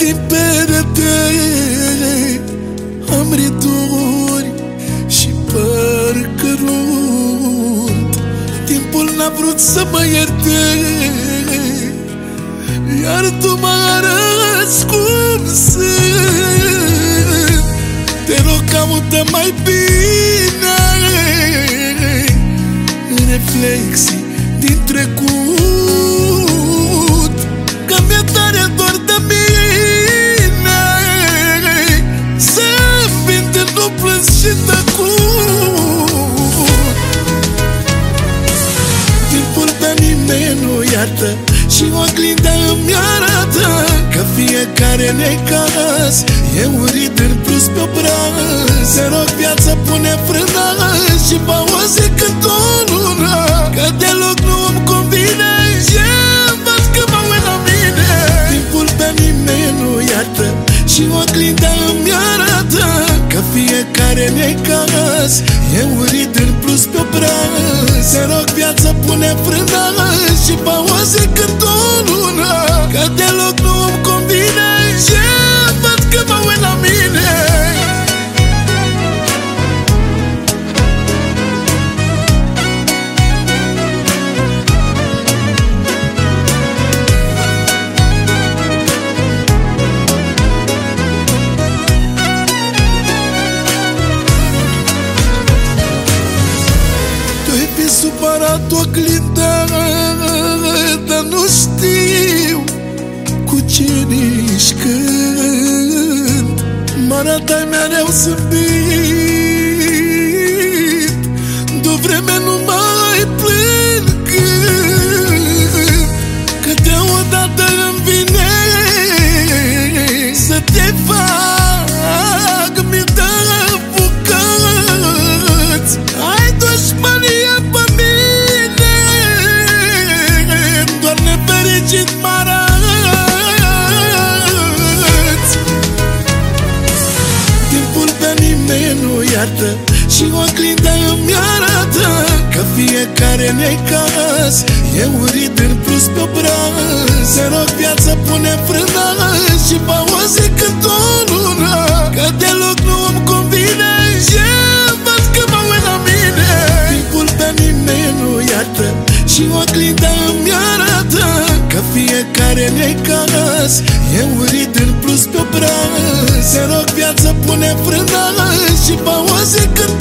din perete am riduri și parcă runt. Timpul n-a vrut să mă ierte, iar tu mă arăți cum sunt. Te rog, caută mai bine reflexii din trecut, că mi-e tare dor de mine să-mi vin de nu plâns și tăcut. Timpul pe nimeni nu iartă și oglinda îmi arată că fiecare necaz e un rid în plus pe obraz. Te rog, viața, pune frână și mă auzi cât o lună, că deloc nu îmi convine și văd că mă uit la mine. Timpul pe nimeni nu iartă și oglinda îmi arată că fiecare necaz e un rid în plus pe obraz. Te rog, viața, pune frână și mă auzi cât o lună, că deloc nu îmi convine și văd că mă uit la mine. Supărat oglinda, dar nu știu cu cine ești când mă arătai mereu zâmbit. De-o vreme nu mai plâng, că deodată îmi vine să te fac mii de bucăți. Ai dușmănie pe mine, doar nefericit mă arăți. Timpul pe nimeni nu iartă și oglinda îmi arată că fiecare necaz e un rid în plus pe obraz. Te rog, viața, pune frână și mă auzi cât o lună, că deloc nu îmi convine și văd că mă uit la mine. Timpul pe nimeni nu iartă și oglinda îmi arată că fiecare necaz e un rid în plus pe obraz. Te rog, viața, pune frână și mă auzi cât